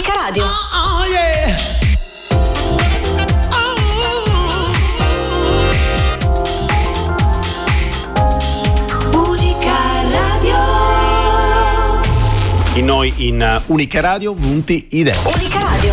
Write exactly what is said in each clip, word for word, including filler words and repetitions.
Unica Radio. Oh, oh yeah. E noi in Unica Radio, Vunti Idee. Unica Radio.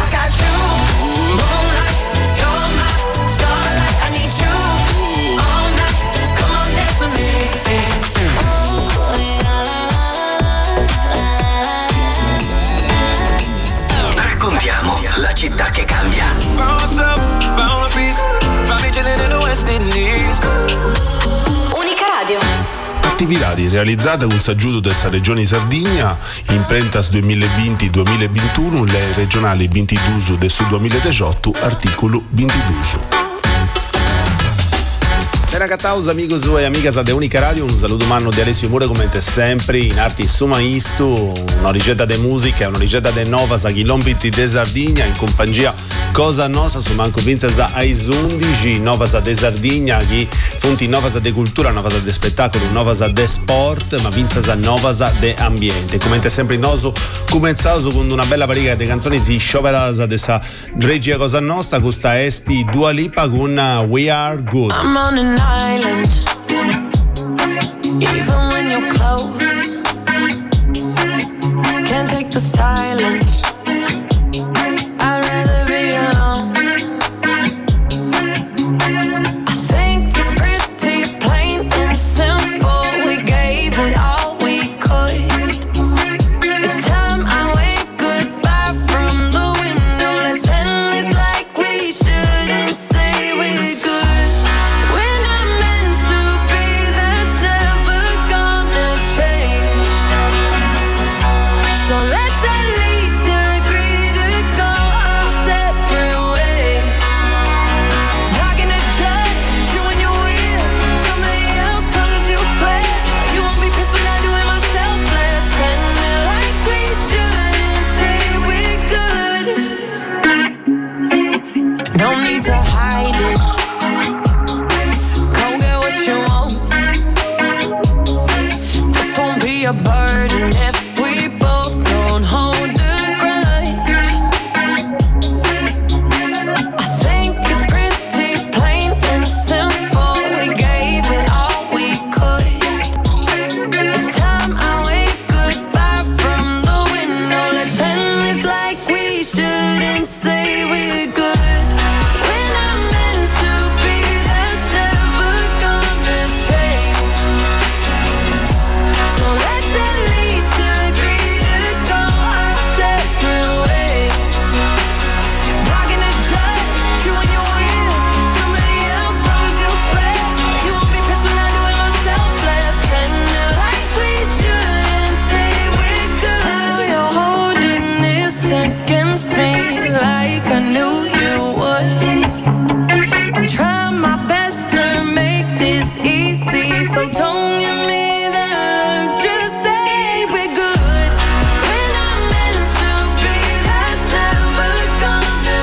Raccontiamo la città che cambia. Unica Radio. Attività realizzata con s'aggiuto della regione Sardegna in prentas duemilaventi duemilaventuno, le regionali ventidue del duemiladiciotto, articolo ventidue. Ragazzi, amigos e amigas de Unica Radio, un saluto manno di Alessio Mure come sempre in arti sumaisto, una ricetta di musica, una ricetta di nova sa chilometri de Sardegna in compagnia Cosa Nostra, su manco Vinzasa ai undici, nova sa de Sardegna, chi fonti nova sa de cultura, nova sa de spettacolo, nova sa de sport, ma Vinzasa nova sa de ambiente. Come sempre in oso, comenzato con una bella pariga di canzoni di scioperasa de sa regia Cosa Nostra, questa esti Dua Lipa con We Are Good. I'm on an island, even when you're close, can't take the silence, I'd rather be alone. I think it's pretty plain and simple, we gave it all we could. It's time I wave goodbye from the window, let's end this like we shouldn't say we're good. A burden if we both don't hold the grudge. I think it's pretty plain and simple, we gave it all we could. It's time I wave goodbye from the window, let's end this like we shouldn't say we're good. Like I knew you would. I'm trying my best to make this easy, so don't give me that look, just say we're good. We're not meant to be, that's never gonna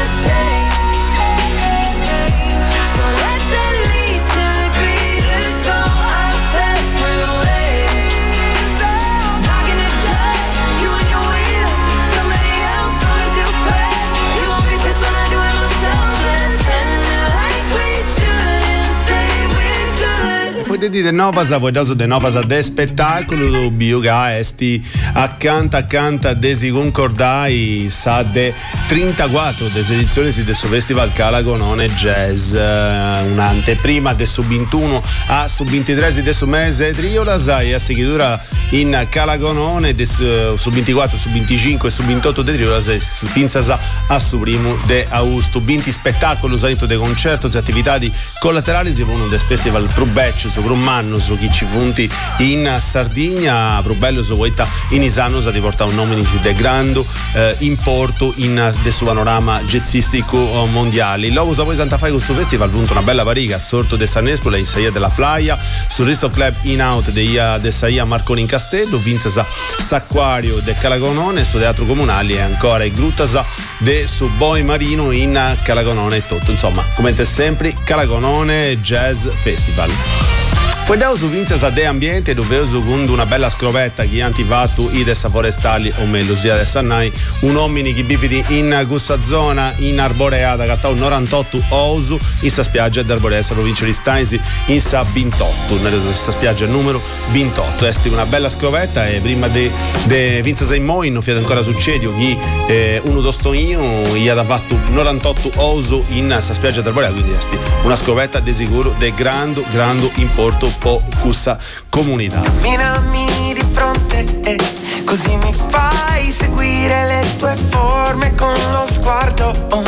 change. So let's at least agree to go our separate ways. Not gonna judge you when you're with somebody else, as long as you're fair. When I do it myself, let's end it like we shouldn't say we're good. Poi dite Novasa, poi daso de Novasa de spettacolo, bioga esti accanto accanto desi concordai sa de trentaquattro des edizioni di questo festival Calagonone Jazz, un'anteprima de sub ventuno a sub ventitré di questo mese Triolas e a seguitura in Calagonone de sub ventiquattro, sub venticinque e sub ventotto de Triolas e finza a su primo de augusto. venti spettacoli, usato de concerti e attività di collaterali si fanno del festival più beccio, su un anno su chi ci funti in Sardegna, più bello su questa in Isano sa di portare un nome di grande eh, importo in del suo panorama jazzistico mondiale. L'uomo sa poi Santa Fai questo festival punto una bella pariga sorto de San Espola in Saia della Playa sul Risto Club in out de, de Saia Marconi in Castello, Vinza sa S'Acquario de Calagonone su Teatro Comunali e ancora il Gruttasa de su Boi Marino in Calagonone e tutto, insomma come sempre Calagonone Jazz Festival. Vogliamo su Vinces de ambiente dove secondo una bella scrovetta che antivattu i dessa forestali o meglio sia dessa nai un uomini che vive in questa zona in arboreata che ha un novantotto osu in sa spiaggia d'Arborea provincia di Stainsi in sa ventotto nella spiaggia numero ventotto. Esti una bella scrovetta e prima di Vinces in Moi non fiate ancora succedio che eh, uno dostoino gli ha fatto novantotto osu in sa spiaggia d'Arborea, quindi esti una scrovetta di sicuro de grande grande importo po' questa comunità. Camminami di fronte e così mi fai seguire le tue forme con lo sguardo. Oh.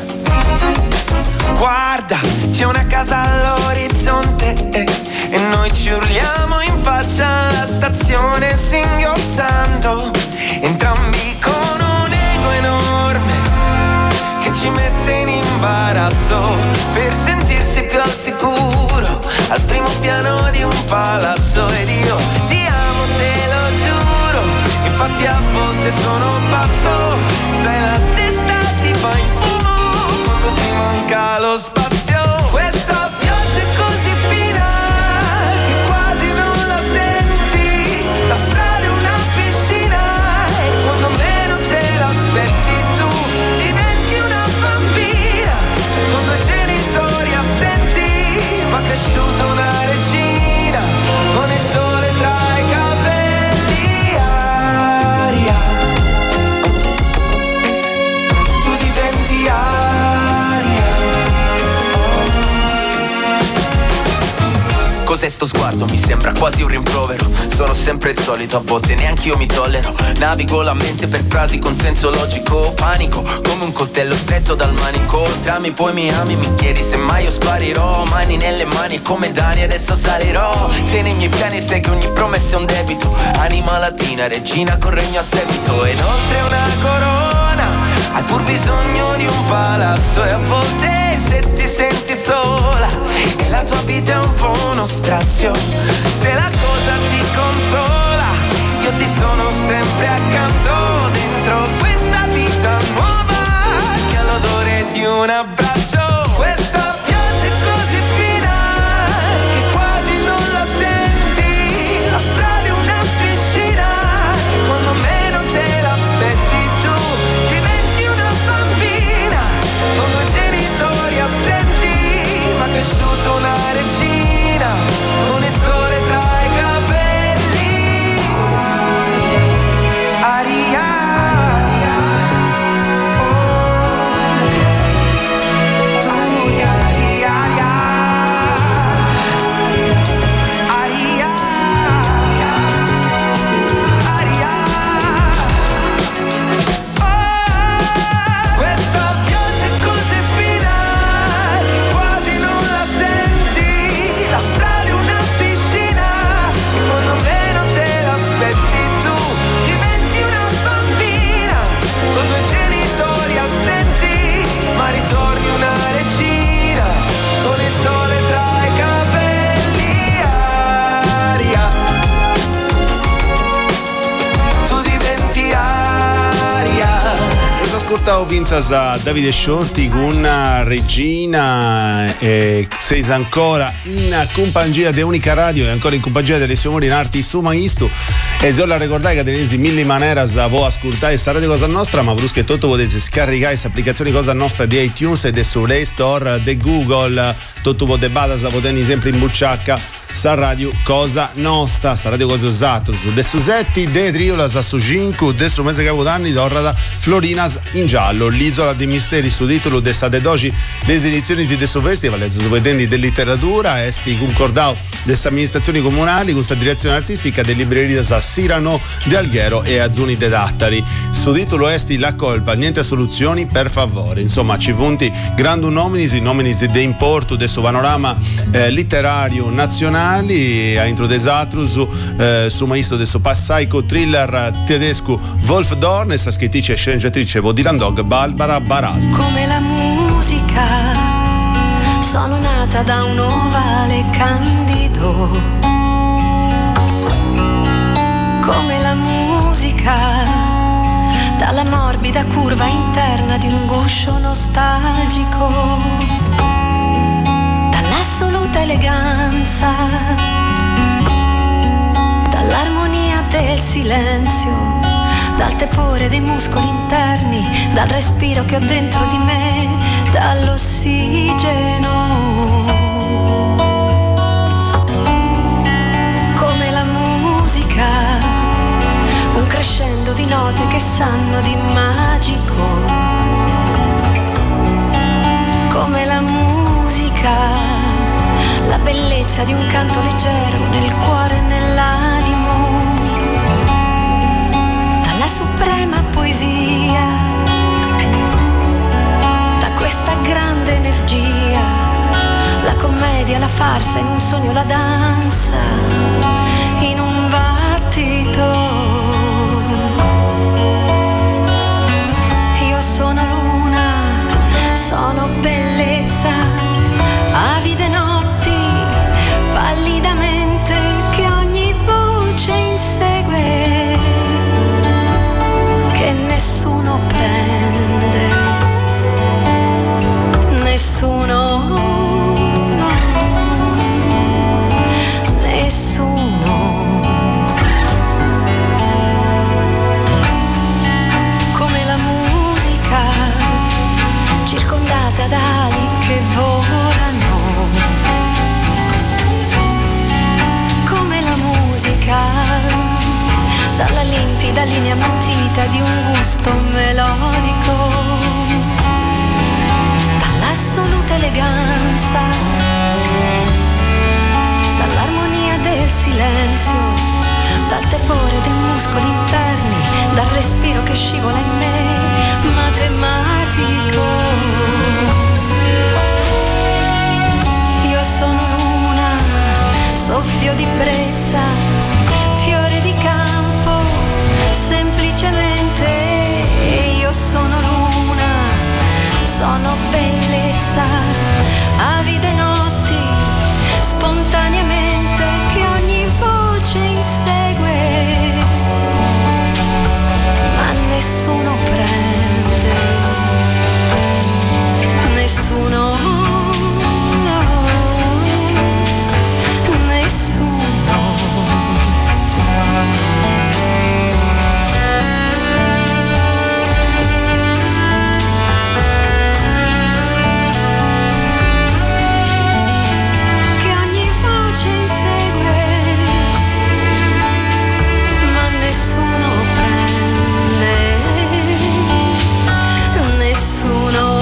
Guarda, c'è una casa all'orizzonte e, e noi ci urliamo in faccia alla stazione singhiozzando, entrambi con un ego enorme che ci mette in imbarazzo per sentirsi più al sicuro al primo piano di un palazzo. Ed io ti amo, te lo giuro, infatti a volte sono pazzo, sai la testa ti fa in fumo quando ti manca lo spazio. Questa pioggia è così fina che quasi non la senti, la strada è una piscina e quando meno te l'aspetti tu diventi una bambina con due genitori assenti, ma cresciuta una regina con il sole tra i capelli. Aria, tu diventi aria. Cos'è sto sguardo? Mi sembra quasi un rimprovero. Sono sempre il solito, a volte neanche io mi tollero. Navigo la mente per frasi con senso logico. Panico come un coltello stretto dal manico. Trami poi mi ami, mi chiedi se mai io sparirò. Mani nelle mani come Dani, adesso salirò. Se nei miei piani sai che ogni promessa è un debito. Anima latina, regina con regno a seguito. Ed oltre una corona hai pur bisogno di un palazzo. E a volte se ti senti sola e la tua vita è un po' uno strazio, se la cosa ti consola io ti sono sempre accanto dentro questa vita nuova che ha l'odore di un abbraccio. Questa pioggia è così fina che quasi non la senti, la strada è una piscina quando meno te l'aspetti tu diventi una bambina con due genitori assenti, ma cresciuta una regina con il sole tra i capelli. Aria, tu diventi aria. Aria, aria. Oh, questa pioggia è così fina che quasi non la senti, la strada è una piscina e quando meno te l'aspetti tu diventi una bambina con due genitori assenti, ma ritorni una regina con il sole tra i capelli. Aria, tu diventi aria. Questo ascoltavo Vinces a Davide Shorty con Regina e sei ancora in compagnia di Unica Radio e ancora in compagnia delle sue Morinarti su Maistu e se la ricordai che tenesi mille maneras a voi ascoltare sta radio Cosa Nostra, ma brusche tutto potete scaricare questa applicazione Cosa Nostra di iTunes e su Play Store di Google, tutto potete bada potete sempre in bucciacca sa radio Cosa Nostra, sa radio Cosa Osatro su de Susetti, de Triolas su cinque, de su mezzo capodanni d'Orrada Florinas in giallo, l'isola dei misteri su titolo de sa de doci des edizioni di su festival, su vedendi de letteratura, esti concordao des amministrazioni comunali, questa direzione artistica de libreria sa Sirano de Alghero e Azzuni de Dattari, su titolo esti La colpa, niente soluzioni per favore, insomma ci punti grandum nominis, nominis de importo de su panorama eh, letterario nazionale a intro desatrus eh, su maestro del psycho thriller tedesco Wolf Dorn e sta scrittrice e sceneggiatrice Vodilandog Barbara Baral. Come la musica sono nata da un ovale candido, come la musica dalla morbida curva interna di un guscio nostalgico, dall'assoluta eleganza silenzio, dal tepore dei muscoli interni, dal respiro che ho dentro di me, dall'ossigeno. Come la musica, un crescendo di note che sanno di magico. Come la musica, la bellezza di un canto leggero nel cuore e nell'animo. Dalla suprema poesia, da questa grande energia, la commedia, la farsa, in un sogno la danza, in un battito. Io sono luna, sono bellezza, avide notti, pallidamente, che ogni voce insegue, che nessuno prende, nessuno, nessuno. Come la musica, circondata da ali che volano. Come la musica, dalla limpida linea matita di un gusto melodico, dall'assoluta eleganza, dall'armonia del silenzio, dal tepore dei muscoli interni, dal respiro che scivola in me, matematico. Io sono luna, soffio di brezza, fiore di campo, semplicemente. Io sono luna, sono bellezza, avide notti, spontaneamente, che ogni voce insegue, ma nessuno prende, nessuno, nessuno. Che ogni voce insegue, ma nessuno prende, nessuno,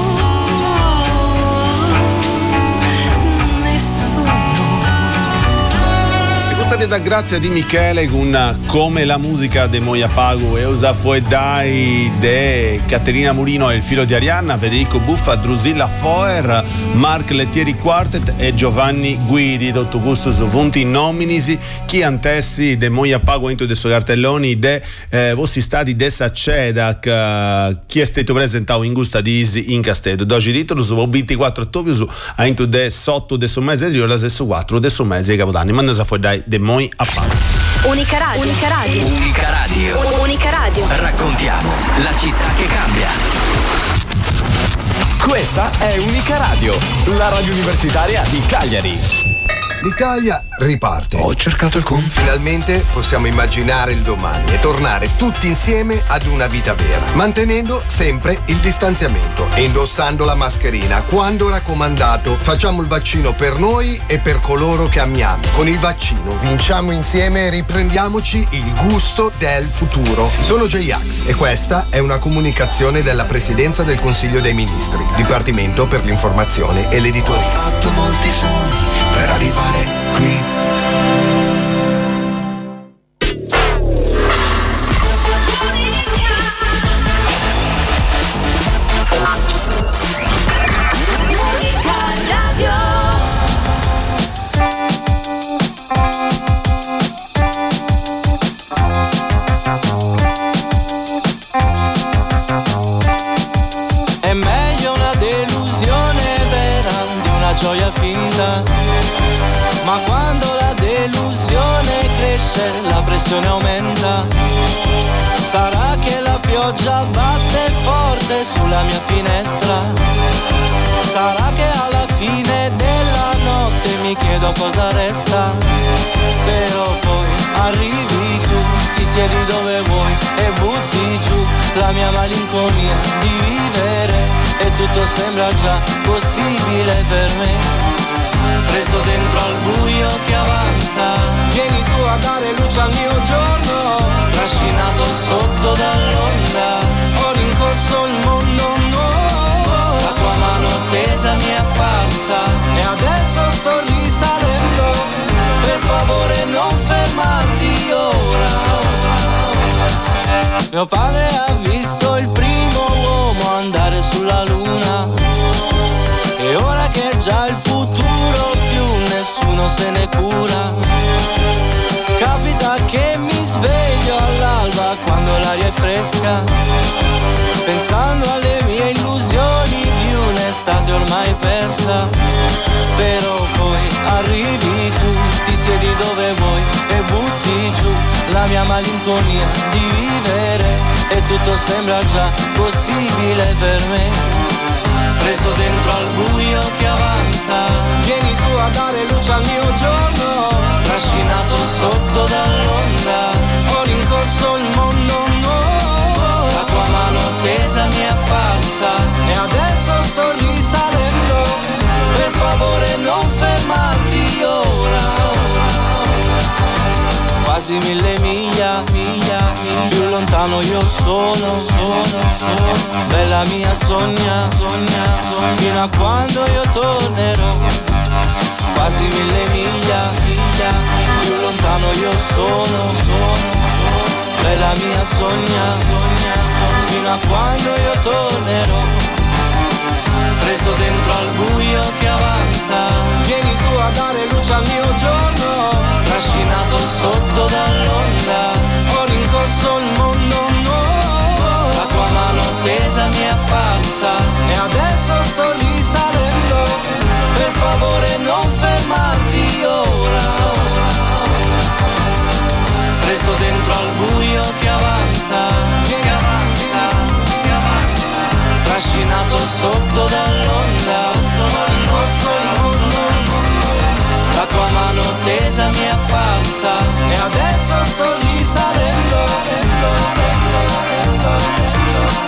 nessuno. E questa è da grazia di Michele con Come la musica de Moia Pago, Eusa Fuedai de Caterina Murino e il filo di Arianna, Federico Buffa, Drusilla Foer, Mark Lettieri Quartet e Giovanni Guidi, tutto gusto su Vunti Nominisi, chi antessi de Moia Pago into de so cartelloni de eh, vostri stati de Saccedac, eh, chi è stato presentato in gusta di Isi in Castedo. D'oggi titolo su ventiquattro ottobre su a into de sotto de so mese di ora su quattro de so mese Capodanni, ma ne sa fuori de Moia Pago. Unica radio. Unica radio. Unica radio. Unica radio. Raccontiamo la città che cambia. Questa è Unica Radio, la radio universitaria di Cagliari. L'Italia riparte. Ho cercato il con. Finalmente possiamo immaginare il domani e tornare tutti insieme ad una vita vera, mantenendo sempre il distanziamento e indossando la mascherina quando raccomandato. Facciamo il vaccino per noi e per coloro che amiamo. Con il vaccino vinciamo insieme e riprendiamoci il gusto del futuro. Sono J-Ax e questa è una comunicazione della Presidenza del Consiglio dei Ministri, Dipartimento per l'informazione e l'editoria. Ho fatto molti sogni per arrivare qui. È meglio una delusione vera di una gioia finta. Ma quando la delusione cresce, la pressione aumenta. Sarà che la pioggia batte forte sulla mia finestra. Sarà che alla fine della notte mi chiedo cosa resta. Però poi arrivi tu, ti siedi dove vuoi e butti giù la mia malinconia di vivere e tutto sembra già possibile per me. Preso dentro al buio che avanza, vieni tu a dare luce al mio giorno, trascinato sotto dall'onda, ho rincorso il mondo, no, la tua mano tesa mi è apparsa e adesso sto risalendo, per favore non fermarti ora. Mio padre ha visto il primo uomo andare sulla luna e ora che è già il futuro più nessuno se ne cura. Capita che mi sveglio all'alba quando l'aria è fresca, pensando alle mie illusioni di un'estate ormai persa. Però poi arrivi tu, ti siedi dove vuoi e butti giù la mia malinconia di vivere e tutto sembra già possibile per me. Preso dentro al buio che avanza, vieni tu a dare luce al mio giorno, trascinato sotto dall'onda, ho rincorso il mondo, no, la tua mano tesa mi è apparsa e adesso sto risalendo, per favore non fermarti ora. Quasi mille miglia, miglia, miglia, più lontano io sono, sono, sono. Bella mia sogna, sogna, sogna, fino a quando io tornerò. Quasi mille miglia, miglia, più lontano io sono, sono, sono. Bella mia sogna, sogna, sogna, fino a quando io tornerò. Preso dentro al buio che avanza, vieni tu a dare luce al mio giorno, trascinato sotto dall'onda, ho rincorso il mondo, no, la tua mano tesa mi è apparsa e adesso sto risalendo, per favore non fermarti ora. Preso dentro al buio che avanza, che avanza, trascinato sotto dall'onda, ho rincorso il mondo, la tua mano tesa mi è apparsa e adesso sto risalendo, lento, lento, lento, lento,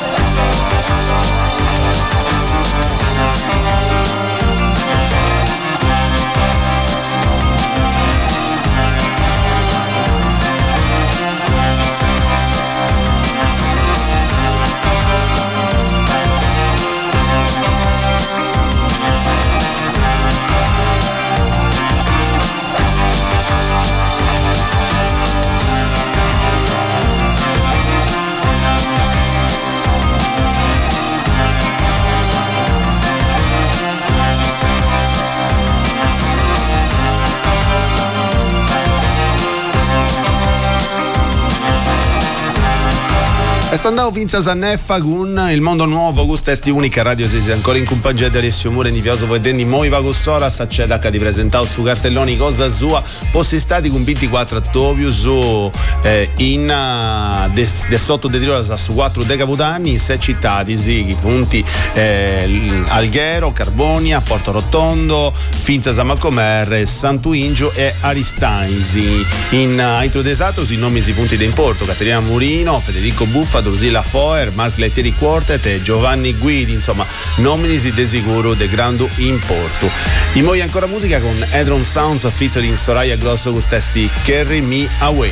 E standavo Vinza Sanneffa con il mondo nuovo, questa è unica radio, se sei ancora in compagnia di Alessio Mure, Nivioso, vedendo moi va con Sora, s'acceda che di presentare su cartelloni cosa sua, possi stati con ventiquattro attovi su eh, in uh, de, de sotto de tiro su quattro de capodanni, sei città di sì, punti eh, Alghero, Carbonia, Porto Rotondo, Finza Samacomer, Santuingio e Aristaisi. In uh, introdesato sui nomi si punti d'importo, Caterina Murino, Federico Buffa, Drusilla Foer, Mark Letteri Quartet e Giovanni Guidi, insomma nomini di sicuro de grande importo. In poi ancora musica con Edron Sounds featuring Soraya Grosso con testi Carry Me Away.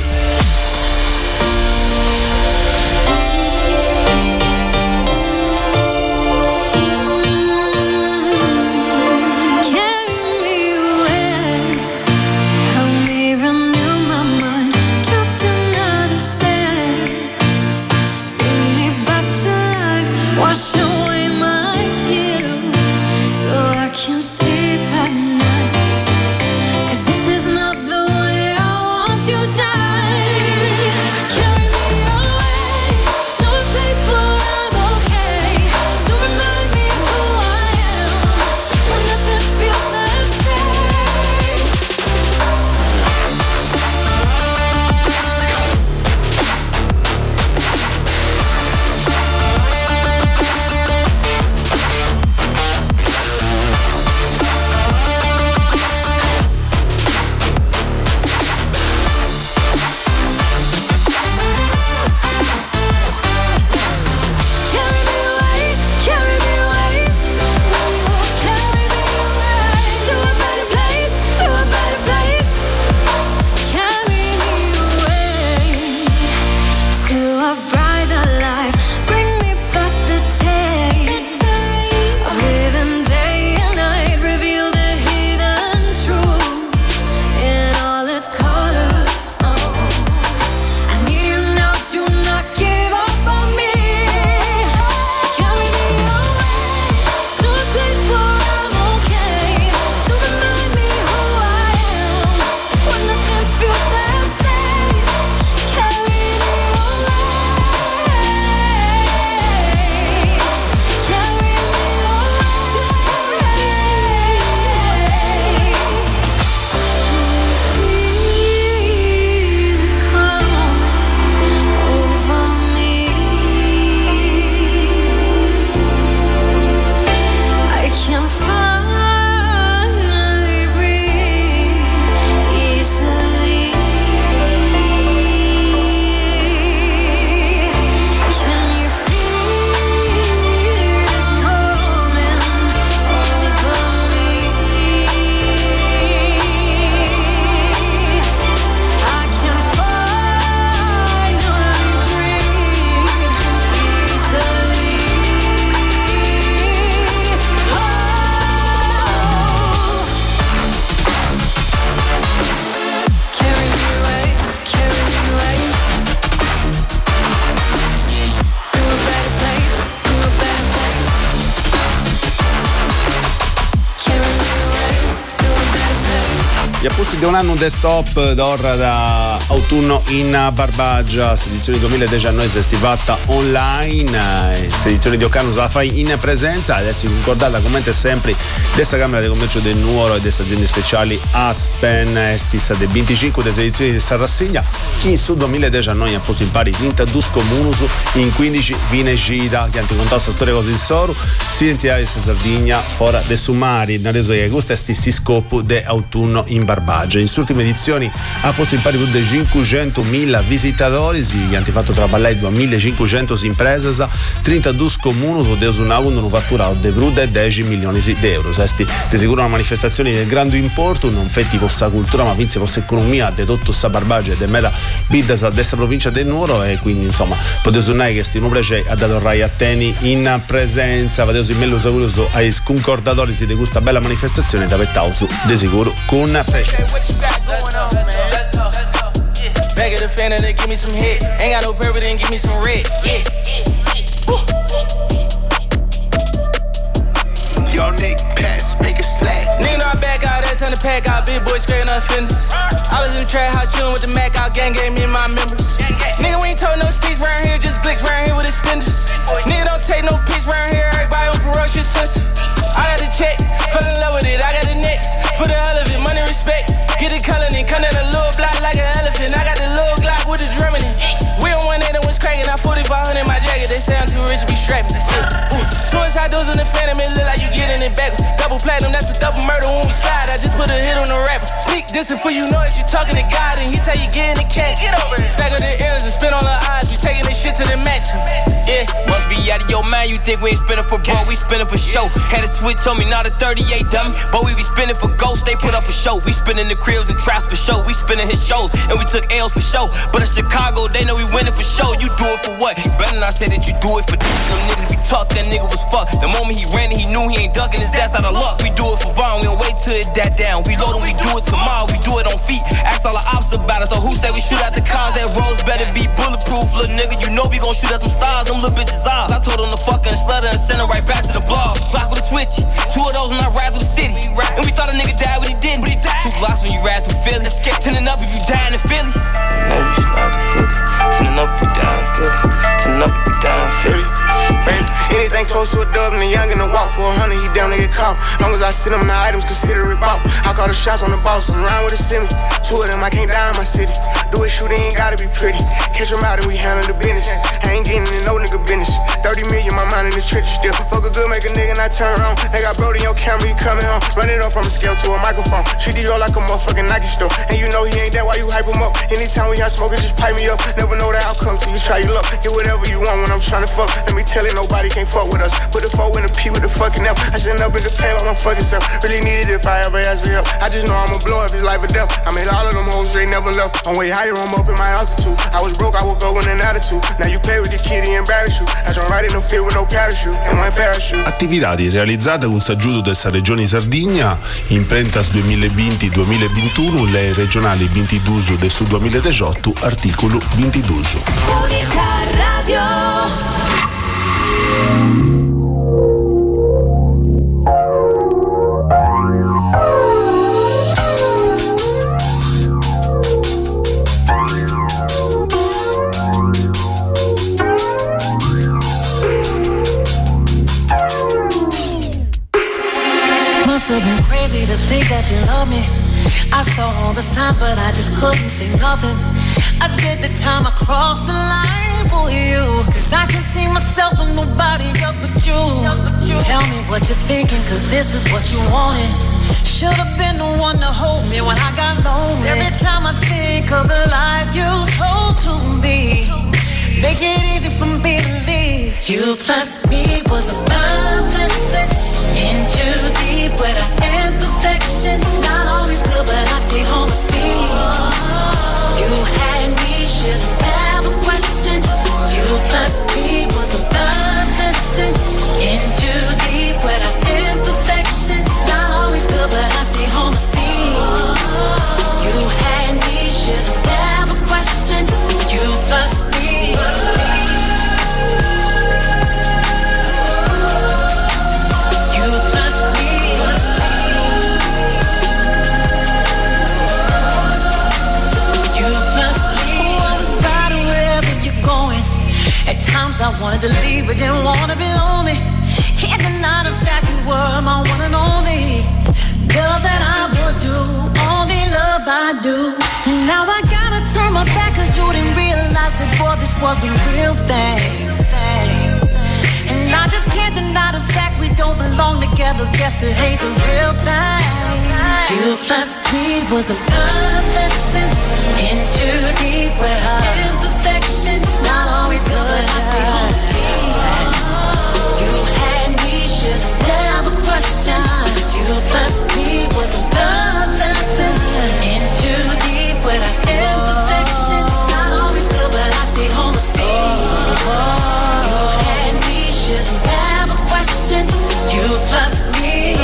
Gli appunti di un anno desktop d'ora da autunno in Barbagia, edizione duemiladiciannove fatta online, edizione di Occanus la fai in presenza, adesso concordata come sempre dessa Camera di Commercio del Nuoro e dessa aziende speciali Aspen, estissa de venticinque delle edizioni di sta rassegna, chi su duemiladiciannove ha posto in pari trenta due comunus in quindici vinecida, che hanno contato questa storia così in soru, si identità di Sardegna fora dei summari, nel reso che questo è stessi scopo de autunno in Barbagia. In ultime edizioni ha posto in pari più di cinquecentomila visitatori, si hanno fatto traballare duemilacinquecento imprese, trentadue comuni su Deus una un fatturato di più di dieci milioni di euro. Questi di sicuro una manifestazione del grande importo, non fetti questa cultura ma vinse questa economia di tutta questa Barbagia e di meta biddas dessa provincia del Nuoro, e quindi insomma potete suonare che stiamo prece a dato Rai Atteni in presenza, vedete in mello saluto ai concordatori di questa bella manifestazione da Vettausu di sicuro con prece. Back at the fan and they give me some hit. Ain't got no purple, then give me some red. Yeah. Yo, Nick, pass, make it slack. Nigga know I back out, that turn the pack out. Big boy straight up fenders. I was in the trap house chillin' with the Mac out. Gang gave me and my members. Nigga, we ain't told no sticks round here, just glicks round here with extenders. Nigga don't take no pics round here, everybody on ferocious sense. I got the check, fell in love with it, I got the neck. For the hell of it, money respect. Get it color and come down a little block like an elephant. I got the little Glock with the drum in it. We don't want that, it was cracking. I forty-five hundred in my jacket, they say I'm too rich to be strapping. Ooh, suicide doors in the phantom, it look like you getting it backwards. Double platinum, that's a double murder when we slide. I just put a hit on the rapper. Sneak dissing for you know that you talking to God, and he tell you get in the catch. Get over it. Stack of the ends and spin on the eyes. We taking this shit to the max. Yeah, must be out of your mind. You think we ain't spinning for bro, we spinning for show. Had a switch on me, not a thirty-eight dummy, but we be spinning for ghosts. They put up for show. We spinning the cribs and traps for show. We spinning his shows and we took L's for show. But in Chicago, they know we winning for show. You do it for what? Better not say that you do it for d- them niggas be talk. That nigga was fucked. The moment he ran, he knew he ain't ducking his ass out of luck. We do it for Vaughn. We don't wait till it that down. We load and we do it tomorrow. We do it on feet. Ask all the ops about it. So who say we shoot at the cars? That roads better be bulletproof, little nigga. You know we gon' shoot at them stars. Them little bitches eyes. I told them to fuck and slutter and send her right back to the blog. Block with a switch. Two of those when I ride through the city. And we thought a nigga died, but he didn't. But he died. Two blocks when you ride through Philly. Tending up if you die in Philly. Now you slide to Philly. Tending up if you die in Philly. Tending up if you die in Philly. Anything close to a dub and a young and a walk for a hundred, he down to get caught. Long as I sit him, the items consider it bought. I call the shots on the boss, I'm around with a semi. Two of them, I can't die in my city. Do it, shoot, it ain't gotta be pretty. Catch them out and we handle the business. I ain't getting in no nigga business. thirty million, my mind in the trenches still. Fuck a good, make a nigga not turn around. They got Brody on camera, you coming home. Run it off from a scale to a microphone. Treat the like a motherfucking Nike store. And you know he ain't that, why you hype him up? Anytime we have smoking, just pipe me up. Never know the outcome till you try your luck. Get whatever you want when I'm trying to fuck. Let me tell you, nobody can't fuck with us. Put the four in the P with the fucking F. I shouldn't up in the pain on my fucking self. Really need it if I ever ask for help. I just know I'ma blow up his life or death. I made all of them hoes, they never left. I'm way higher, I'm up in my altitude. I was broke, I woke up with an attitude. Now you play with the kid, he embarrass you. I don't ride in no field with no parachute. And my parachute. Attività realizzate con saggio della regione Sardegna, imprentas duemilaventi duemilaventuno, le regionali ventidue del Sud duemiladiciotto, articolo ventidue. Unica Radio. Must've been crazy to think that you love me. I saw all the signs, but I just couldn't say nothing. I did the time, I crossed the line for you. Cause I can see myself in nobody else but you. Tell me what you're thinking, cause this is what you wanted. Should've been the one to hold me when I got lonely. Every time I think of the lies you told to me, make it easy for me to leave. You plus me was the perfect. In too deep with an imperfection. Not always good, but I stay on my feet. You had me, shouldn't have a question. You plus me was the perfect. In too deep with an imperfection. Not always good, but I stay on my feet. You had me, shouldn't have a question. You plus me. wanted to leave but didn't wanna be lonely. Can't deny the fact you were my one and only love that I would do, only love I do. Now I gotta turn my back cause you didn't realize that boy this was the real thing. And I just can't deny the fact we don't belong together. Guess it ain't the real thing. You plus me was the love lesson. In too deep where imperfection not always good, but I stay on my feet. You had me, should never question. You plus me was the love lesson. In too deep where imperfection not always good, but I stay on my feet. You had me, should never question. You plus me.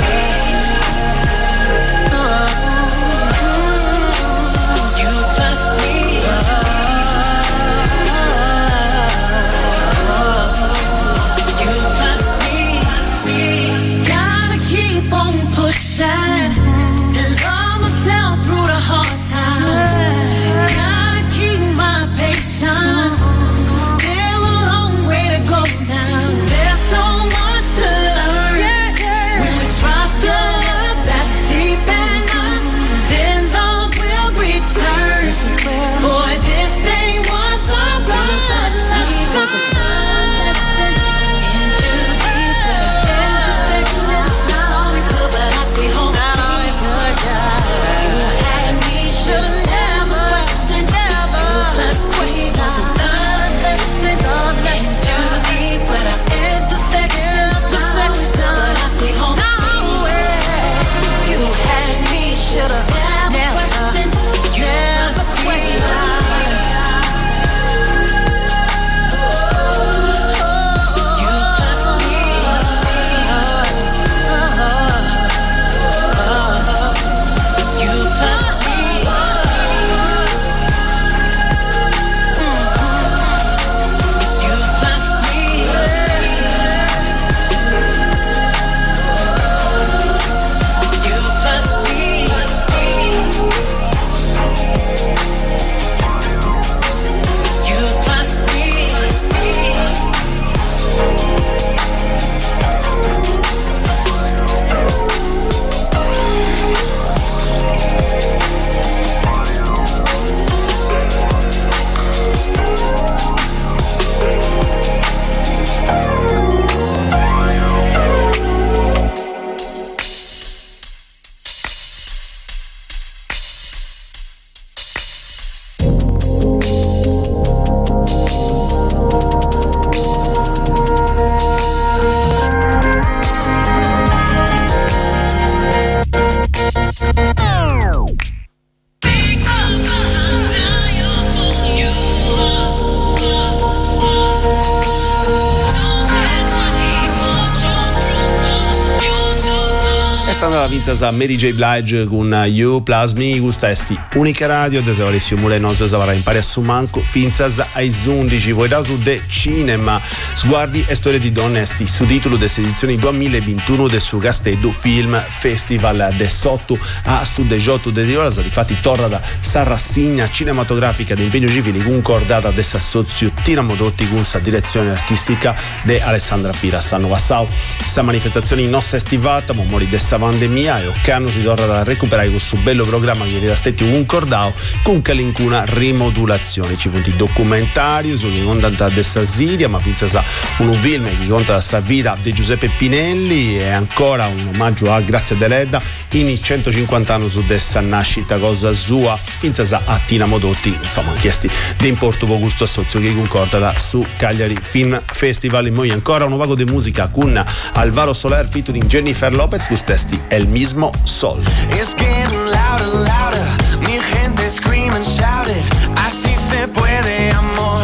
Sa Mary J. Blige con You Plus Me, questa è Unica Radio, de Alessio Mulenos sarà in pari a Sumanco, finzas ai undici, voi da su de cinema, sguardi e storie di donne, esti su titolo de edizioni duemilaventuno del su Gastedo Film Festival de Sotto a su de Giotto de Diolas, difatti torna da Sarrassigna cinematografica di impegno civile concordata de Sassozio Tina Modotti con sa direzione artistica de Alessandra Pira. Stanno passando questa manifestazione in nostra estivata, momori dessa pandemia, e Occano si torna da recuperare questo bello programma che vi da stetti un cordao con calincuna rimodulazione. Ci punti documentari su che conta dessa Siria, ma pensa sa un film che conta da sa vita di Giuseppe Pinelli, e ancora un omaggio a Grazia Deledda in centocinquanta anni su dessa nascita cosa sua, pensa sa a Tina Modotti, insomma chiesti di importo po' gusto a sozio che concorda da su Cagliari Film Festival. E poi ancora un vago di musica con Alvaro Soler featuring Jennifer Lopez, questi El Mismo Sol. It's getting louder, louder, mi gente scream and shout it, así se puede amor.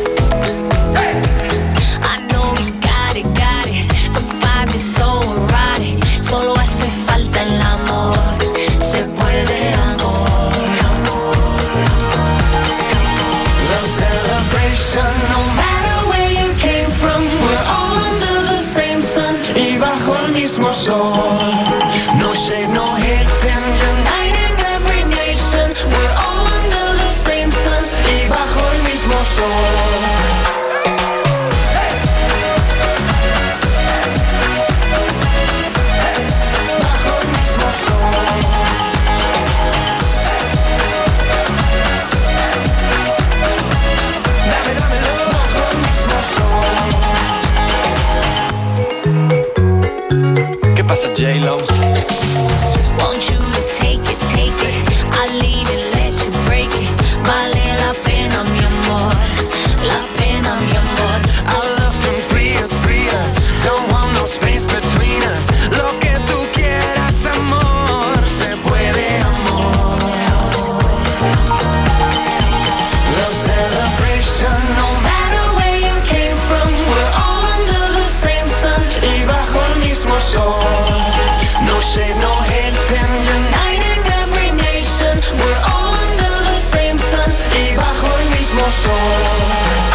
Hey! I know you got it, got it, the vibe is so erotic, solo hace falta el amor, se puede amor. Love celebration, no matter where you came from, we're all under the same sun y bajo el mismo sol. No shade, no hating, uniting every nation. We're all under the same sun y bajo el mismo sol. Passa J-Lo. Want you to take it, take it. I'll leave it, let you break it. Vale la pena, mi amor. La pena, mi amor. Our love can free us, free us. Don't want no space between us. Lo que tú quieras, amor. Se puede, amor. Love celebration, no matter where you came from. We're all under the same sun y bajo el mismo sol. No shade, no hating, uniting every nation. We're all under the same sun y bajo el mismo sol.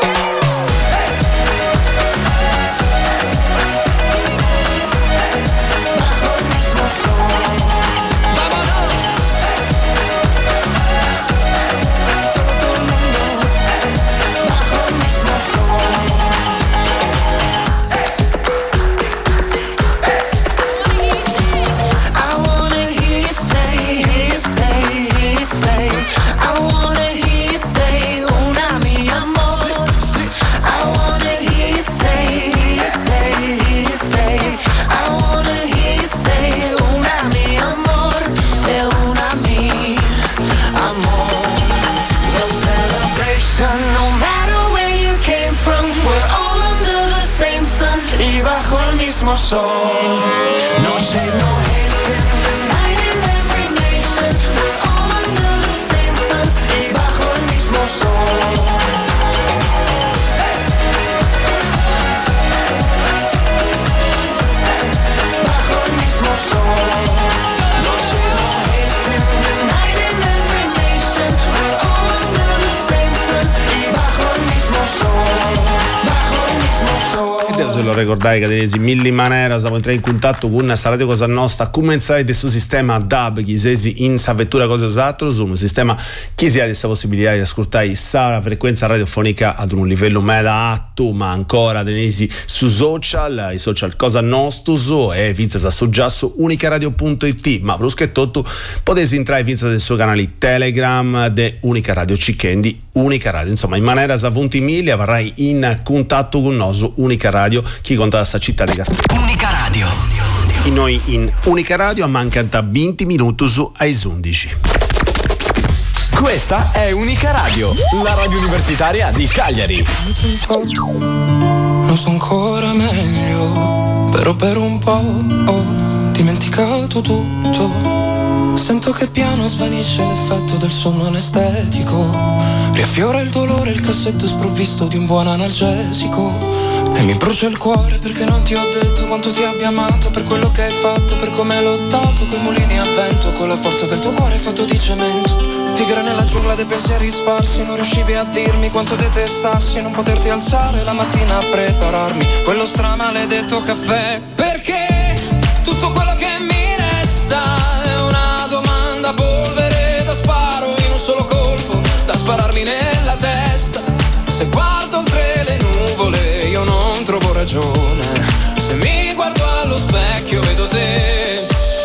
Sol. No shade, no hating, uniting every nation. We're all under the same sun y bajo el mismo sol. Bajo el mismo sol. No shade, no hating, uniting every nation. We're all under the same sun y bajo el mismo sol. Bajo el mismo sol. Se lo ricordai cadenesi Milli Manera, siamo entrati in contatto con questa radio Cosa Nostra, come sai questo sistema D A B che si in sa vettura cosa esatto, un sistema che si ha questa possibilità di ascoltare la frequenza radiofonica ad un livello meda alto, ma ancora cadenesi su social, i social Cosa Nostra e vinza sa soggiasso unicaradio punto it, ma per che tutto potete entrare vinza del suo canale Telegram de Unica Radio Cicchendi Unica Radio, insomma in maniera sa venti mille avrai in contatto con noi Unica Radio, chi conta questa città di Castello. Unica Radio. E noi in Unica Radio mancano venti minuti su ai undici. Questa è Unica Radio, la radio universitaria di Cagliari. Non sto ancora meglio, però per un po' ho dimenticato tutto. Sento che piano svanisce l'effetto del sonno anestetico. Riaffiora il dolore il cassetto sprovvisto di un buon analgesico. E mi brucia il cuore perché non ti ho detto quanto ti abbia amato, per quello che hai fatto, per come hai lottato coi mulini a vento, con la forza del tuo cuore fatto di cemento. Tigre nella giungla dei pensieri sparsi, non riuscivi a dirmi quanto detestassi non poterti alzare la mattina a prepararmi quello stramaledetto caffè. Perché tutto quello che mi resta è una domanda, polvere da sparo in un solo colpo, da spararmi nella testa. Se guardo oltre le nuvole io non trovo ragione, se mi guardo allo specchio vedo te.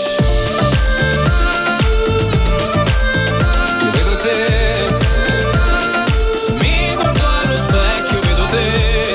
Io vedo te. Se mi guardo allo specchio vedo te.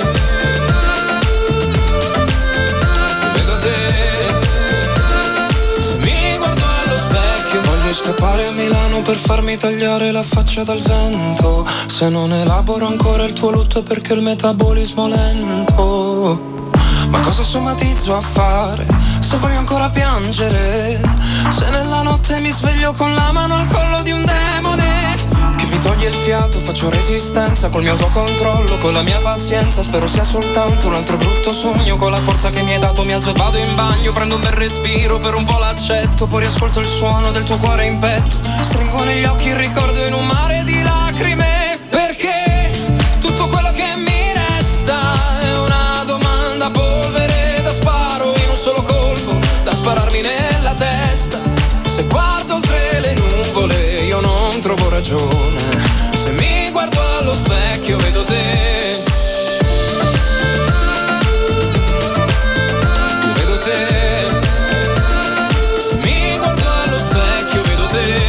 Io vedo te. Se mi guardo allo specchio voglio scappare a Milano per farmi tagliare la faccia dal vento. Se non elaboro ancora il tuo lutto perché il metabolismo è lento. Ma cosa somatizzo a fare se voglio ancora piangere? Se nella notte mi sveglio con la mano al collo di un demone che mi toglie il fiato, faccio resistenza col mio autocontrollo, con la mia pazienza. Spero sia soltanto un altro brutto sogno. Con la forza che mi hai dato mi alzo e vado in bagno, prendo un bel respiro, per un po' l'accetto, poi riascolto il suono del tuo cuore in petto. Stringo negli occhi il ricordo in un mare di lacrime. Perché tutto quello che mi resta è una domanda, polvere da sparo in un solo colpo, da spararmi nella testa. Se guardo oltre le nuvole io non trovo ragione, se mi guardo allo specchio vedo te. Io vedo te. Se mi guardo allo specchio vedo te.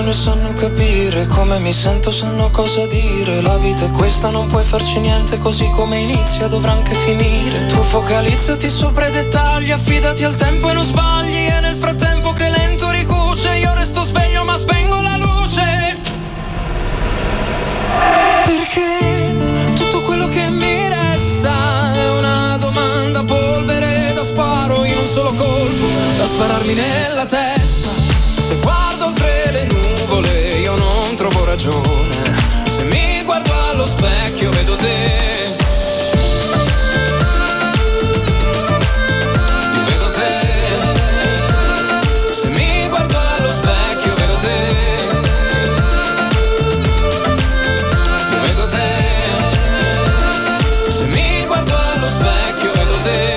parlano e sanno capire come mi sento, sanno cosa dire. La vita è questa, non puoi farci niente, così come inizia dovrà anche finire. Tu focalizzati sopra i dettagli, affidati al tempo e non sbagli. E nel frattempo che lento ricuce, io resto sveglio ma spengo la luce. Perché tutto quello che mi resta è una domanda, polvere da sparo in un solo colpo, da spararmi nella testa. Se guardo oltre le nuvole io non trovo ragione, se mi guardo allo specchio vedo te. Io vedo te. Se mi guardo allo specchio vedo te. Io vedo te. Se mi guardo allo specchio vedo te.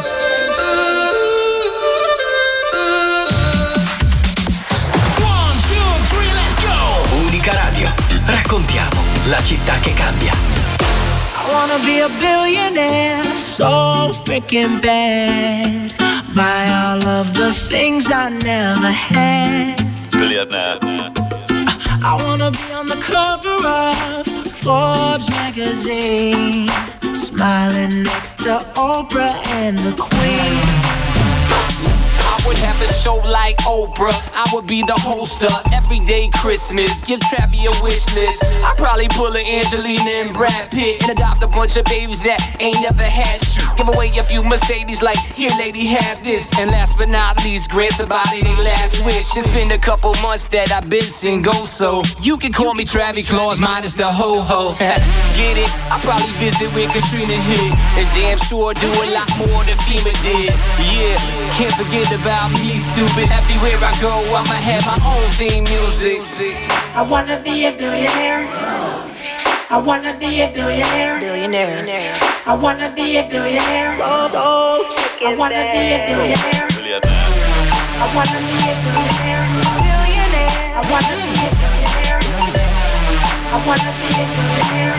Raccontiamo la città che cambia. I wanna be a billionaire, so freaking bad. Buy all of the things I never had. Billionaire. I wanna be on the cover of Forbes magazine, smiling next to Oprah and the Queen. I would have a show like Oprah. I would be the host of Everyday Christmas. Give Travi a wish list. I'd probably pull an Angelina and Brad Pitt and adopt a bunch of babies that ain't never had shit. Give away a few Mercedes like, here lady, have this. And last but not least, grant somebody their last wish. It's been a couple months that I've been single, so you can call me Travi Claus minus the ho-ho. Get it? I'll probably visit where Katrina hit, and damn sure do a lot more than FEMA did. Yeah, can't forget about me, stupid. Everywhere I go, I'ma have my own theme music. I wanna be a billionaire. I wanna be a billionaire. Billionaire. I wanna be a billionaire. I wanna be a billionaire. I wanna be a billionaire. I wanna be a billionaire. I wanna be a billionaire.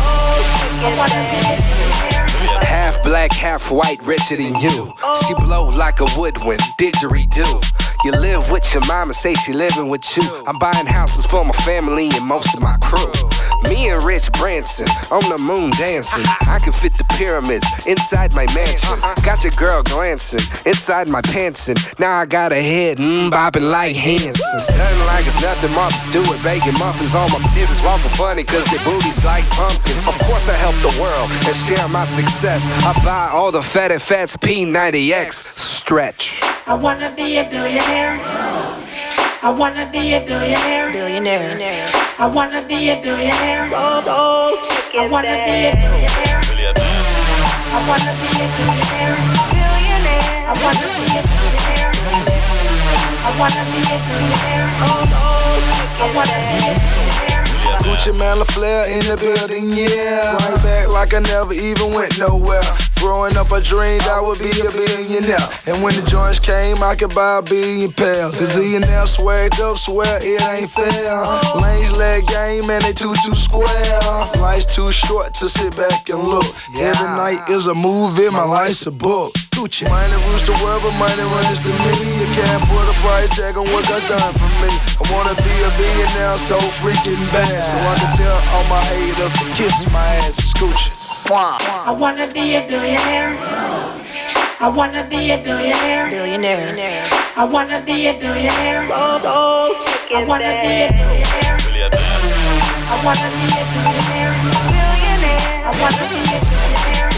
I wanna be a billionaire. Half black, half white, richer than you. She blow like a woodwind, didgeridoo. You live with your mama, say she living with you. I'm buying houses for my family and most of my crew. Me and Rich Branson on the moon dancing. I can fit the pyramids inside my mansion. Got your girl glancing inside my pants, and now I got a head mmm, bopping like Hanson. Nothing like it's nothing. Martha Stewart baking muffins on my business, walking funny cause their booties like pumpkins. Of course I help the world and share my success. I buy all the Fat and Fats P ninety X stretch. I wanna be a billionaire. I wanna be a billionaire. Billionaire. I wanna be a billionaire. I wanna be a billionaire. I wanna be a billionaire. I wanna be a billionaire. I wanna be a billionaire. I wanna be a billionaire. Gucci Mane Flair in the building, yeah. Right back like I never even went nowhere. Growing up I dreamed I would be a billionaire, and when the joints came I could buy a billion pairs. Cause he and now swagged up, swear it ain't fair. Lanes leg game and they too too square. Life's too short to sit back and look. Every night is a movie, my life's a book. Gucci. Money rules the world, but money runs to me. You can't put a price tag on what God done for me. I wanna be a billionaire so freaking bad, so I can tell all my haters to kiss my ass. It's Gucci. I wanna be a billionaire. I wanna be a billionaire. Billionaire. I wanna be a billionaire. I wanna be a billionaire. I wanna be a billionaire. I wanna be a billionaire.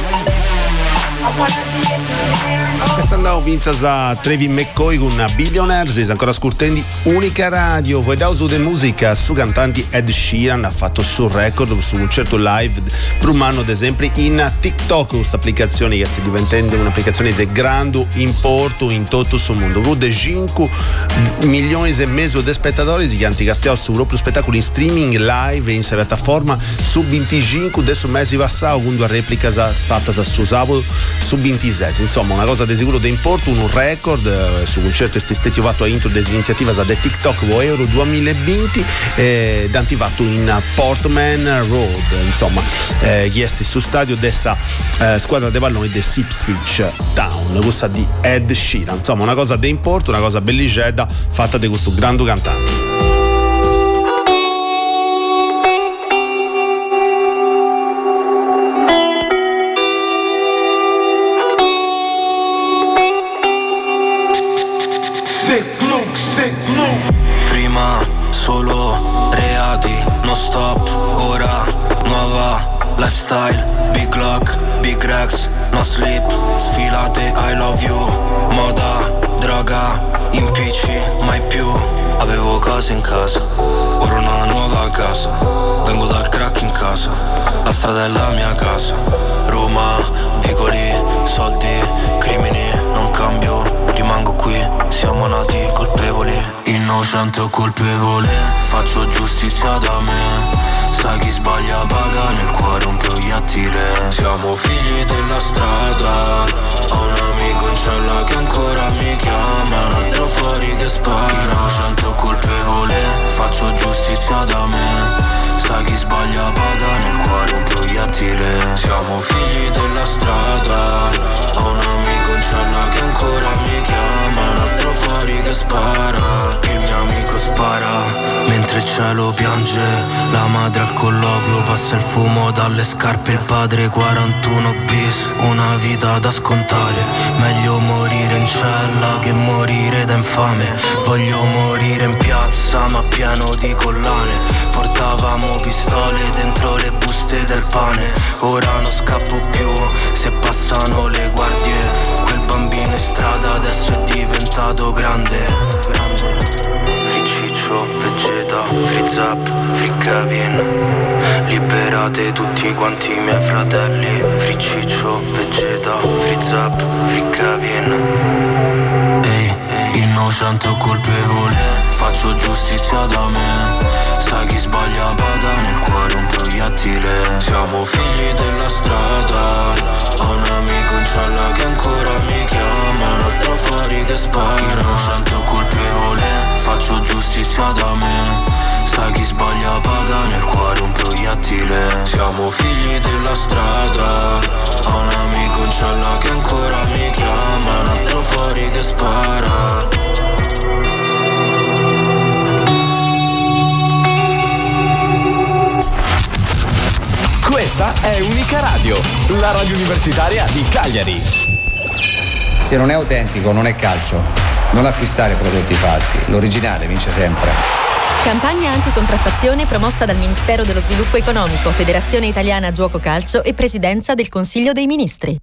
I wanna be a billionaire. Questa andava vinta za Trevi McCoy con Billionaires, si ancora ascoltando Unica Radio. Voi da de musica su cantanti. Ed Sheeran ha fatto sul record su un certo live per un anno ad esempio in TikTok, questa applicazione che sta diventando un'applicazione di grande importo in tutto il mondo. Con cinque milioni e mezzo di spettatori si chiama Castiao su proprio spettacolo in streaming live in piattaforma su venticinque adesso mesi passato, quando a replica fatta su sabato su ventisei. Insomma, una cosa di sicuro di importo, un record eh, su concerto è stato fatto a intro dell'iniziativa da TikTok Vo Euro duemilaventi eh, danti fatto in Portman Road, insomma eh, chiesti su stadio dessa eh, squadra dei palloni del Ipswich Town, questa di Ed Sheeran. Insomma, una cosa di importo, una cosa belligeda fatta di questo grande cantante. no stop, ora, nuova, lifestyle, big lock, big Rex, no sleep, sfilate I love you, moda, droga, impicci, mai più. Avevo cose in casa, ora una nuova casa, vengo dal crack in casa, la strada è la mia casa. Roma, vicoli, soldi, crimini, non cambio, rimango qui, siamo nati colpevoli. Innocente o colpevole, faccio giustizia da me. Sai chi sbaglia paga, nel cuore un proiettile. Siamo figli della strada, ho un amico in cella che ancora mi chiama, un altro fuori che spara. Innocente o colpevole, faccio giustizia da me. Sai chi sbaglia paga, nel cuore un proiettile. Siamo figli della strada, ho un amico in cella che ancora mi chiama, un altro fuori che spara. Il mio amico spara, mentre il cielo piange, la madre al colloquio, passa il fumo dalle scarpe, il padre quarantuno bis, una vita da scontare. Meglio morire in cella che morire da infame. Voglio morire in piazza ma pieno di collane. Portavamo pistole dentro le buste del pane. Ora non scappo più se passano le guardie. Quel bambino in strada adesso è diventato grande. Free Ciccio, Vegeta, Free Zap, Free Kevin. Liberate tutti quanti i miei fratelli. Free Ciccio, Vegeta, Free Zap, Free Kevin. Ehi, hey, innocente o colpevole, faccio giustizia da me. Sai chi sbaglia paga, nel cuore un proiettile. Siamo figli della strada, ho un amico in cella che ancora mi chiama, un altro fuori che spara. Innocente o colpevole, faccio giustizia da me. Sai chi sbaglia paga, nel cuore un proiettile. Siamo figli della strada, ho un amico in cella che ancora mi chiama, un altro fuori che spara. Questa è Unica Radio, la radio universitaria di Cagliari. Se non è autentico non è calcio. Non acquistare prodotti falsi, l'originale vince sempre. Campagna anticontraffazione promossa dal Ministero dello Sviluppo Economico, Federazione Italiana Giuoco Calcio e Presidenza del Consiglio dei Ministri.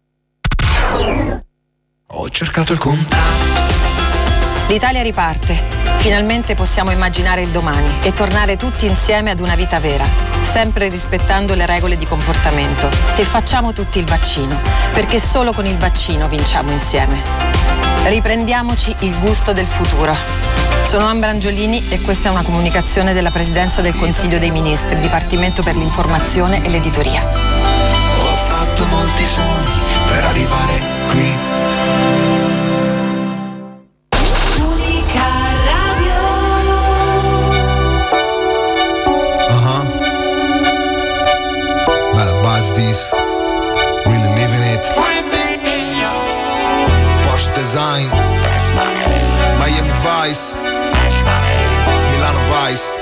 Ho cercato il contatto. L'Italia riparte. Finalmente possiamo immaginare il domani e tornare tutti insieme ad una vita vera, sempre rispettando le regole di comportamento. E facciamo tutti il vaccino, perché solo con il vaccino vinciamo insieme. Riprendiamoci il gusto del futuro. Sono Ambra Angiolini e questa è una comunicazione della Presidenza del Consiglio dei Ministri, Dipartimento per l'Informazione e l'Editoria. Ho fatto molti sogni per arrivare qui. This, really living it. Porsche Design, Miami Vice, Milano Vice.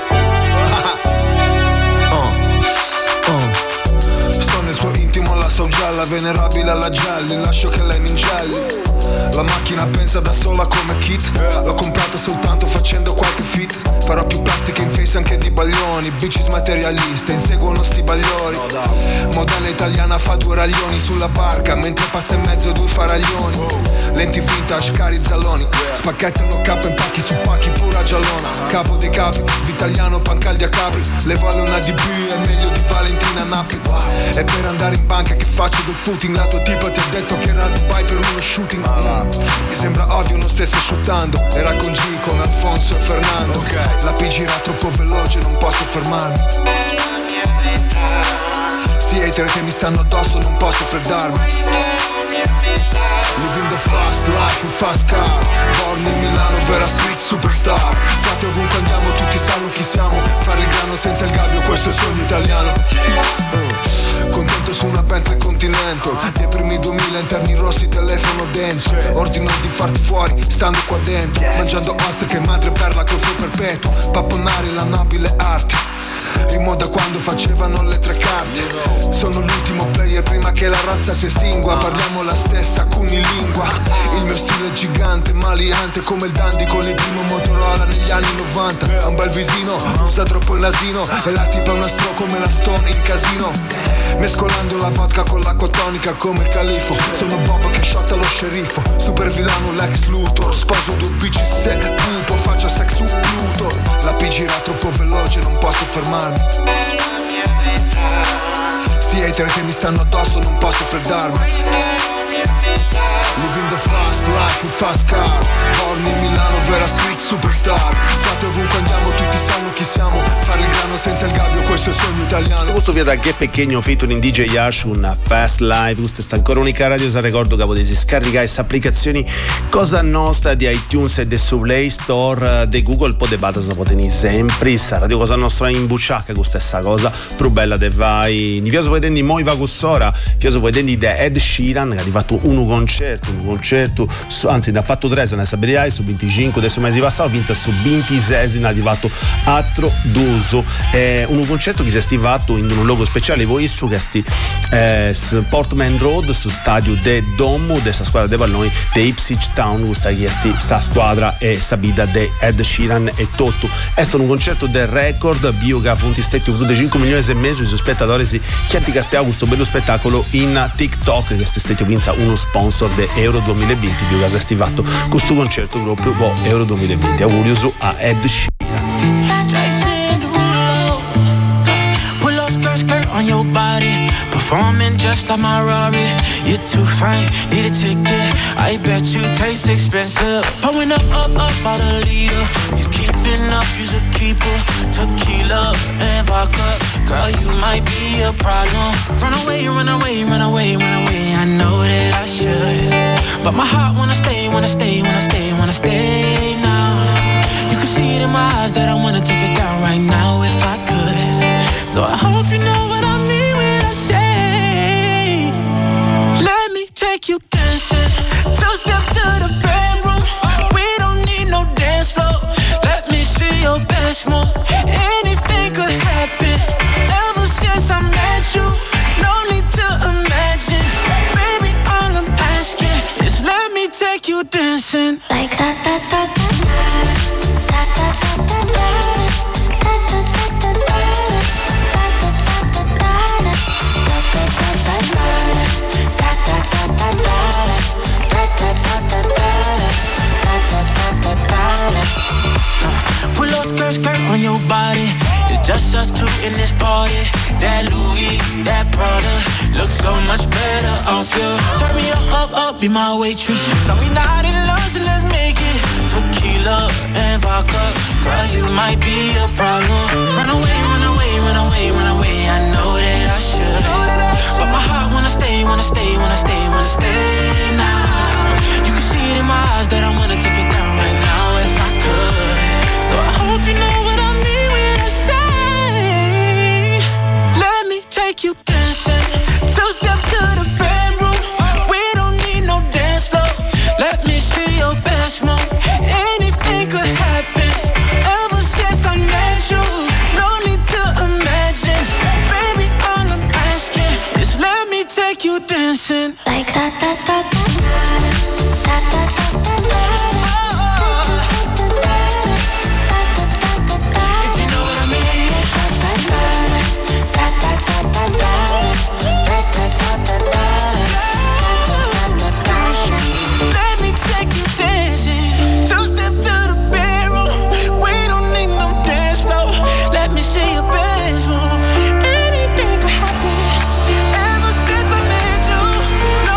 uh, uh. Sto nel suo intimo alla so gialla, venerabile alla Gelli, lascio che lei mi ingelli. La macchina pensa da sola come kit. L'ho comprata soltanto facendo qualche fit. Farò più plastica in face anche di baglioni. Bitches materialiste inseguono sti bagliori. Modella italiana fa due raglioni sulla barca, mentre passa in mezzo due faraglioni. Lenti vintage, cari zaloni. Spacchettano capo in pacchi su pacchi, pura giallona. Capo dei capi, Vitaliano, Pancaldi a Capri. Le vale una D B, è meglio di Valentina Nappi. E per andare in banca che faccio del footing. La tua tipa ti ha detto che era a Dubai per uno shooting. Mi sembra ovvio non stesse shootando. Era con G, con Alfonso e Fernando. La P gira troppo veloce, non posso fermarmi. Sti hater che mi stanno addosso, non posso freddarmi. Living the fast life in fast car. Born in Milano, vera street superstar. Fate ovunque andiamo, tutti sanno chi siamo. Fare il grano senza il gabbio, questo è il sogno italiano. uh. Contento su una Bentley Continental. Dei primi duemila interni rossi, telefono dentro. Ordino di farti fuori, stando qua dentro. Mangiando ostriche, madre perla col suo perpetuo. Papponare la nobile arte. Rimo da quando facevano le tre carte. Sono l'ultimo player prima che la razza si estingua. Parliamo la stessa cunilingua. Il mio stile è gigante, maliante come il dandy con il primo Motorola negli anni novanta. Ha un bel visino, usa troppo il nasino e la tipa è una stro come la Stone in casino. Mescolando la vodka con l'acqua tonica come il califo. Sono Bob che shotta lo sceriffo. Super villano Lex Luthor. Sposo due bici se pupo. Faccio sex su Pluto. La P gira troppo veloce, non posso fermarmi. Sti hater che mi stanno addosso, non posso freddarmi. Living the fast life with fast car. Born in Milano, vera street superstar. Fate ovunque andiamo, tutti sanno chi siamo. Fare il grano senza il gabbio, questo è il sogno italiano. Questo via da che pequeño featuring D J Yash, una fast life. Questa è ancora unica radio, se ricordo che potete scaricare questa applicazione cosa nostra di iTunes e del suo Play Store di Google. Poi debate se potete sempre sa radio cosa nostra in bucciacca, questa è sta cosa più bella de vai. Ni piace vedendo moi va cossora, piace vedendo di Ed Sheeran che ha fatto un concerto, un concerto, anzi ne ha fatto tre se ne sapete, su venticinque adesso mesi passato, vinse su ventisei ne ha fatto altro doso. Eh, un concerto che si è stivato in un luogo speciale voi su che sti eh, su Portman Road, su stadio de Domo della squadra dei palloni de Ipswich Town, questa che sti sta squadra e sabida de Ed Sheeran e Totto. È stato un concerto del record bio che ha funti stetti più di cinque milioni e mezzo di spettatori si chianti castea questo bello spettacolo in TikTok che sti stetti vinsa uno sponsor de Euro duemilaventi bio che si è stivato questo concerto proprio oh, Euro duemilaventi. Auguri su a Ed Sheeran. On your body, performing just like my Rari. You're too fine, need a ticket. I bet you taste expensive. Pouring up, up, up, about a liter. You keeping up, you's a keeper. Tequila and vodka, girl, you might be a problem. Run away, run away, run away, run away. I know that I should, but my heart wanna stay, wanna stay, wanna stay, wanna stay now. You can see it in my eyes that I wanna take it down right now if I could. So I hope you know what I mean when I say, let me take you dancing. Two step to the bedroom. We don't need no dance floor. Let me see your best move. Anything could happen. Ever since I met you, no need to imagine. Baby, all I'm asking is let me take you dancing. Like that, that, that, that, that, that, that, that, that. Pull up skirt, skirt on your body. It's just us two in this party. That Louis, that Prada looks so much better off you. Turn me up, up, up, be my waitress. No, we not in love, so let's make it. Tequila and vodka, girl, you might be a problem. Run away, run away, run away, run away. I know that I should, but my heart wanna stay, wanna stay, wanna stay, wanna stay now. You can see it in my eyes that I wanna take it down right now if I could. So I hope you know what I mean when I say, let me take you dancing. Two step to the bedroom. We don't need no dance floor. Let me see your best move. Anything could happen. Ever since I met you, no need to imagine. Baby, all I'm asking is let me take you dancing. Like that, that, that, that, that, that, that, that, that. No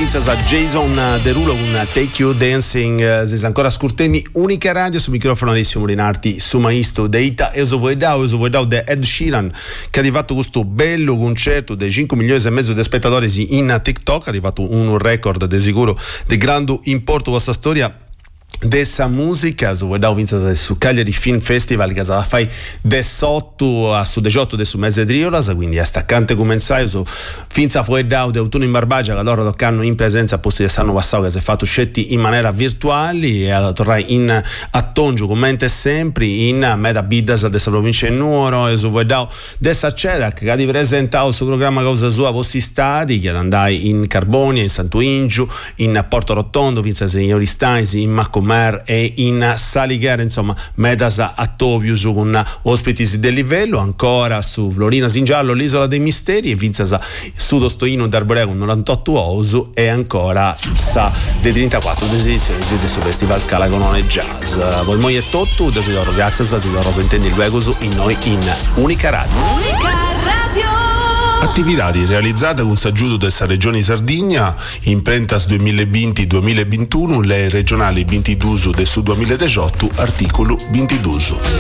Vinzas a Jason Derulo con Take You Dancing, si ancora scurteni unica radio su microfono Alessio Molinardi su Maisto de Ita e so voidao, so voidao de Ed Sheeran che ha arrivato questo bello concerto dei cinque milioni e mezzo di spettatori in TikTok, ha arrivato un record di sicuro di grande importo questa storia dessa musica. So voidao vinza su Cagliari Film Festival che sa fai diciotto a su diciotto de su mese triolas, quindi è staccante comenzare so finza voidao de autunno in Barbagia che loro toccano in presenza a posti che stanno passando che si è fatto scetti in maniera virtuale e a tornare in Attongio commente sempre in meta bidas dessa provincia di Nuoro e so voidao dessa Cedac che ha ripresentato su programma causa sua posti stati che andai in Carbonia, in Santo Ingiu, in Porto Rotondo, vinza signori Staisi, in Maccomer e in Salighere, insomma metas a Tobius con ospiti del livello, ancora su Florina Singiallo l'isola dei misteri e vinza su Dostoino d'Arborea con novantotto osu e ancora sa dei trentaquattro edizioni del suo festival Calagonone Jazz. Voi moi e tutto, desidero grazie a Sidoro intendi il Vegosu in noi in Unica Radio. Unica Radio. Attività realizzate con s'aggiuto della regione Sardegna in Prentas duemilaventi duemilaventuno, le regionali ventidue del su duemiladiciotto, articolo ventidue.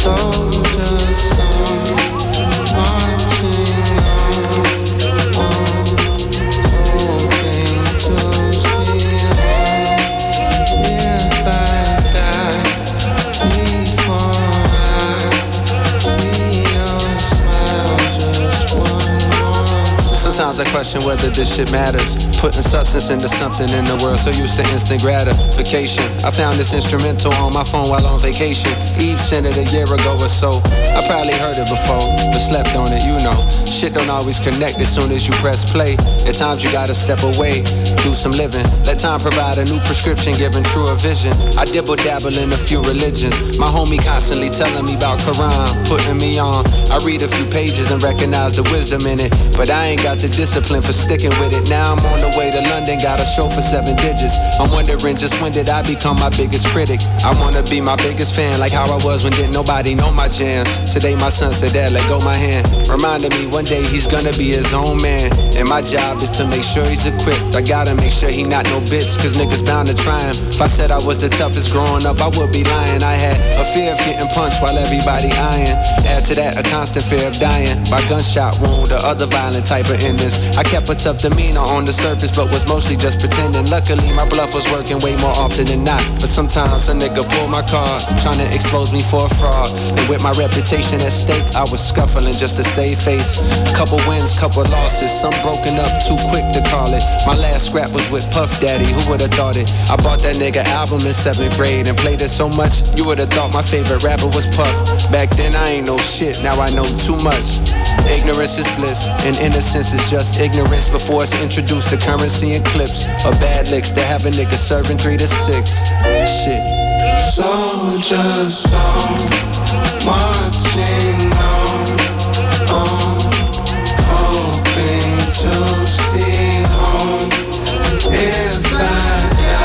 Sometimes I question whether this shit matters. Putting substance into something in the world so used to instant gratification. I found this instrumental on my phone while on vacation. Eve sent it a year ago or so. I probably heard it before, but slept on it, you know. Shit don't always connect as soon as you press play. At times you gotta step away, do some living. Let time provide a new prescription, giving truer vision. I dibble dabble in a few religions. My homie constantly telling me about Quran, putting me on. I read a few pages and recognize the wisdom in it, but I ain't got the discipline for sticking with it. Now I'm on the way to London, got a show for seven digits. I'm wondering just when did I become my biggest critic? I wanna be my biggest fan, like how I was when didn't nobody know my jams. Today my son said, Dad, let go my hand. Reminded me one day he's gonna be his own man, and my job is to make sure he's equipped. I gotta make sure he not no bitch, cause niggas bound to try him. If I said I was the toughest growing up, I would be lying. I had a fear of getting punched while everybody eyeing. Add to that a constant fear of dying by gunshot wound or other violent type of endings. I kept a tough demeanor on the surface, but was mostly just pretending. Luckily, my bluff was working way more often than not. But sometimes a nigga pull my card, trying to expose me for a fraud. And with my reputation at stake, I was scuffling just to save face. Couple wins, couple losses, some broken up too quick to call it. My last scrap was with Puff Daddy, who would've thought it? I bought that nigga album in seventh grade and played it so much, you would've thought my favorite rapper was Puff. Back then I ain't know shit, now I know too much. Ignorance is bliss, and innocence is just ignorance before it's introduced to currency and clips or bad licks that have a nigga serving three to six. Shit. Soldiers song, marching on, on, hoping to see home. If I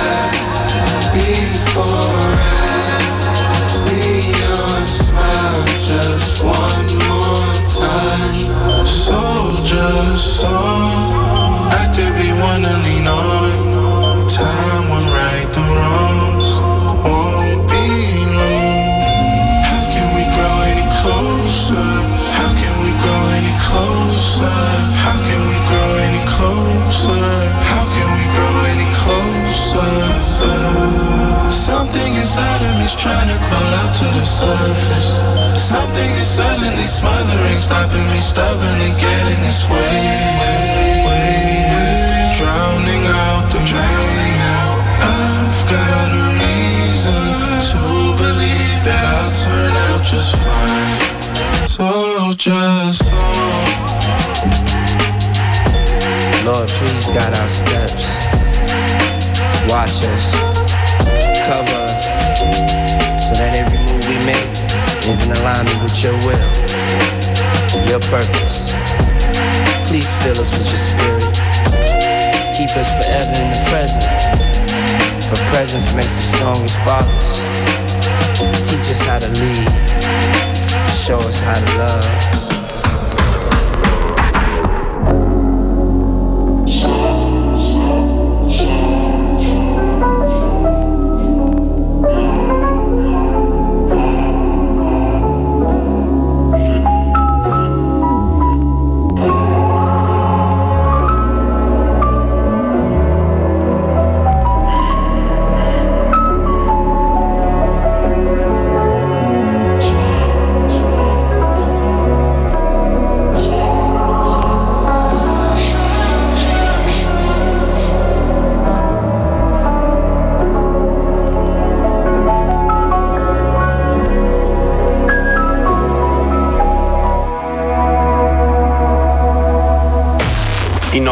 die before I see your smile just one more time. Soldiers song, I could be one to lean on. Time will right the wrongs, won't be long. How can we grow any closer? How can we grow any closer? How can we grow any closer? How can we grow any closer? Something inside of me's trying to crawl out to the surface. Something is suddenly smothering, stopping me stubbornly getting its way. Drowning out the drowning out. I've got a reason to believe that I'll turn out just fine. So just song. Lord, please guide our steps. Watch us, cover us, so that every move we make is in alignment with your will, your purpose. Please fill us with your spirit. Keep us forever in the present, for presence makes us strong as fathers. Teach us how to lead, show us how to love. Show, show, show.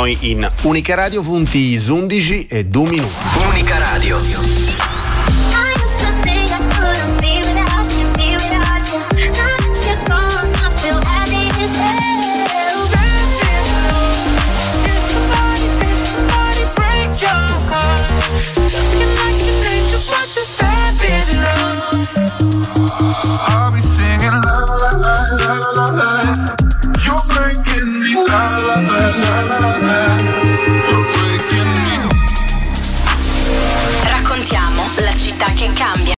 noi in Unica Radio, punti undici e due minuti. Unica Radio. I'll be singing la la la la la la. You're breaking me la la la la la.